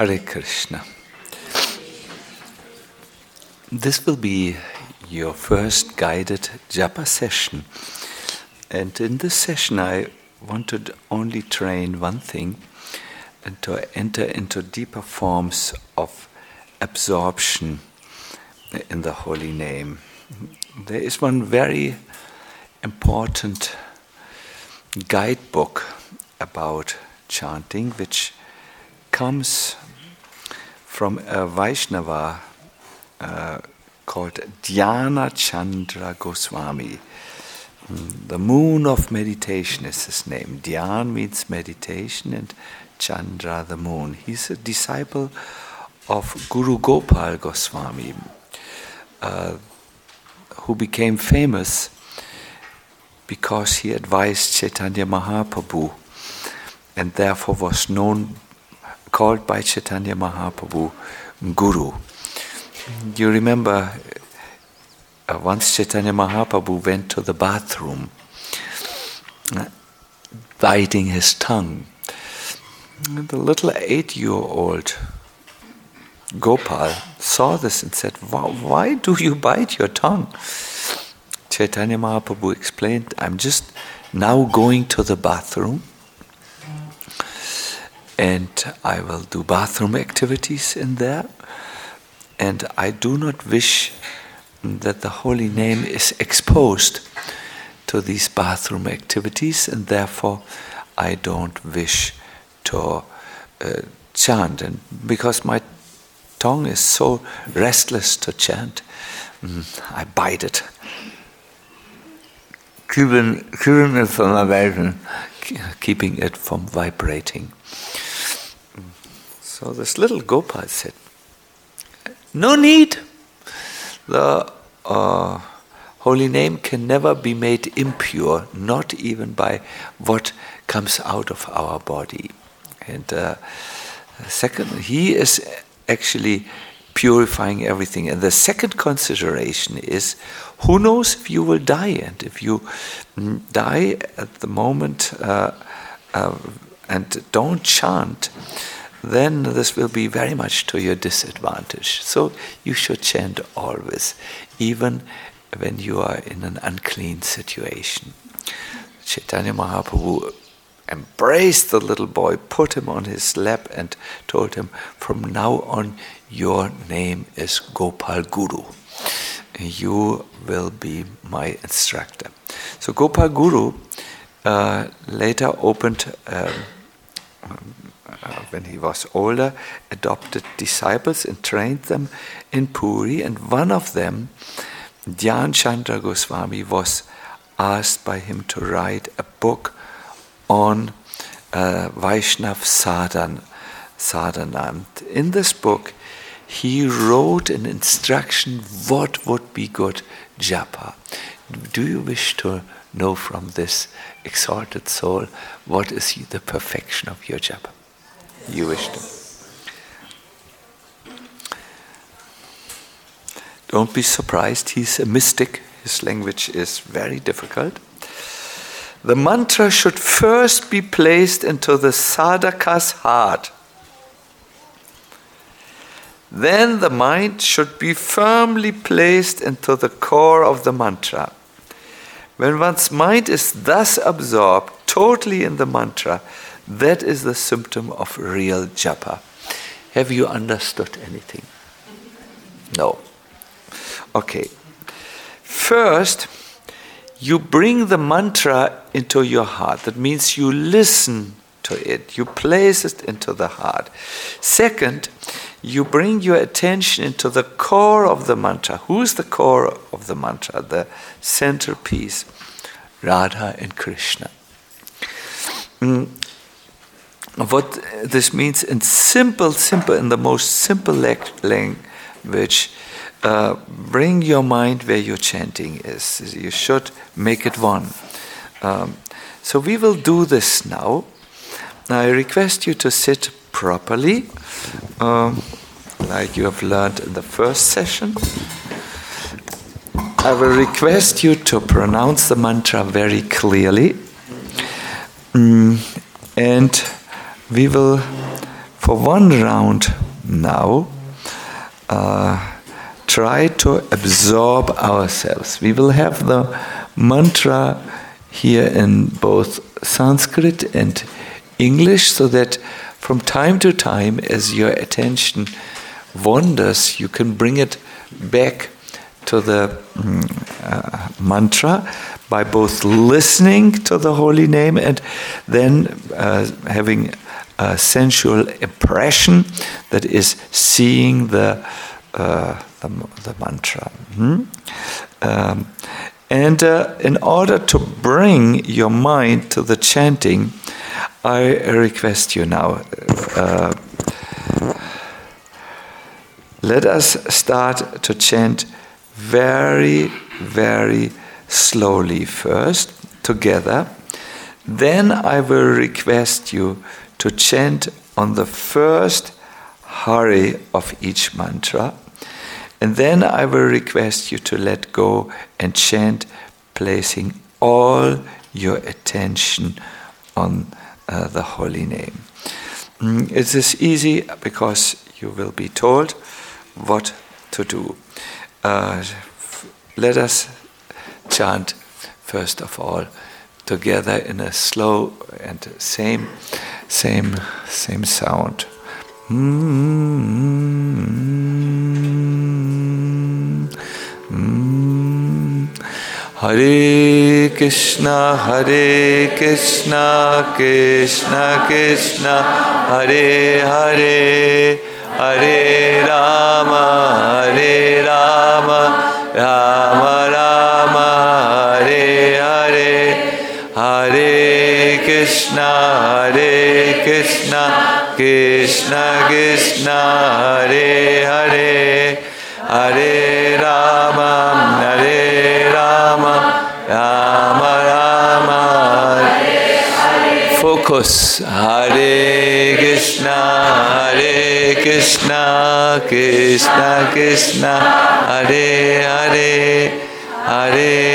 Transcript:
Hare Krishna. This will be your first guided japa session. And in this session I wanted only train one thing, and to enter into deeper forms of absorption in the holy name. There is one very important guidebook about chanting which comes from a Vaishnava called Dhyana Chandra Goswami. The moon of meditation is his name. Dhyan means meditation and Chandra the moon. He's a disciple of Guru Gopal Goswami, who became famous because he advised Chaitanya Mahaprabhu and therefore was called by Chaitanya Mahaprabhu Guru. You remember once Chaitanya Mahaprabhu went to the bathroom, biting his tongue. The little 8-year-old Gopal saw this and said, "Why do you bite your tongue?" Chaitanya Mahaprabhu explained, "I'm just now going to the bathroom and I will do bathroom activities in there, and I do not wish that the holy name is exposed to these bathroom activities, and therefore I don't wish to chant. And because my tongue is so restless to chant, I bite it. Keeping it from vibrating." So this little Gopal said, "No need. The holy name can never be made impure, not even by what comes out of our body. And second, he is actually purifying everything. And the second consideration is, who knows if you will die? And if you die at the moment and don't chant, then this will be very much to your disadvantage. So you should chant always, even when you are in an unclean situation." Chaitanya Mahaprabhu embraced the little boy, put him on his lap and told him, "From now on your name is Gopal Guru. You will be my instructor." So Gopal Guru later opened, when he was older, adopted disciples and trained them in Puri, and one of them, Dhyan Chandra Goswami, was asked by him to write a book on Vaishnav sadhana. In this book, he wrote an instruction what would be good japa. Do you wish to know from this exalted soul what is the perfection of your japa? You wish to. Don't be surprised, he's a mystic. His language is very difficult. The mantra should first be placed into the sadhaka's heart. Then the mind should be firmly placed into the core of the mantra. When one's mind is thus absorbed totally in the mantra, that is the symptom of real japa. Have you understood anything? No. Okay. First, you bring the mantra into your heart. That means you listen to it. You place it into the heart. Second, you bring your attention into the core of the mantra. Who is the core of the mantra? The centerpiece. Radha and Krishna. What this means in in the most simple language, bring your mind where your chanting is. You should make it one. So we will do this now. I request you to sit properly, like you have learned in the first session. I will request you to pronounce the mantra very clearly. And we will for one round now, try to absorb ourselves. We will have the mantra here in both Sanskrit and English, so that from time to time, as your attention wanders, you can bring it back to the mantra by both listening to the holy name and then having a sensual impression, that is seeing the mantra. And in order to bring your mind to the chanting, I request you now, let us start to chant very, very slowly first, together. Then I will request you to chant on the first hari of each mantra. And then I will request you to let go and chant, placing all your attention on the holy name. It is easy because you will be told what to do. Let us chant first of all together in a slow and same sound. Hare Krishna, Krishna Krishna, Hare Hare, Hare Rama, Rama Rama, Hare Hare, Hare Krishna, Krishna Krishna, Hare Hare, Hare Rama, Rama Rama. Focus. Hare Krishna, Krishna Krishna, Hare Hare, Hare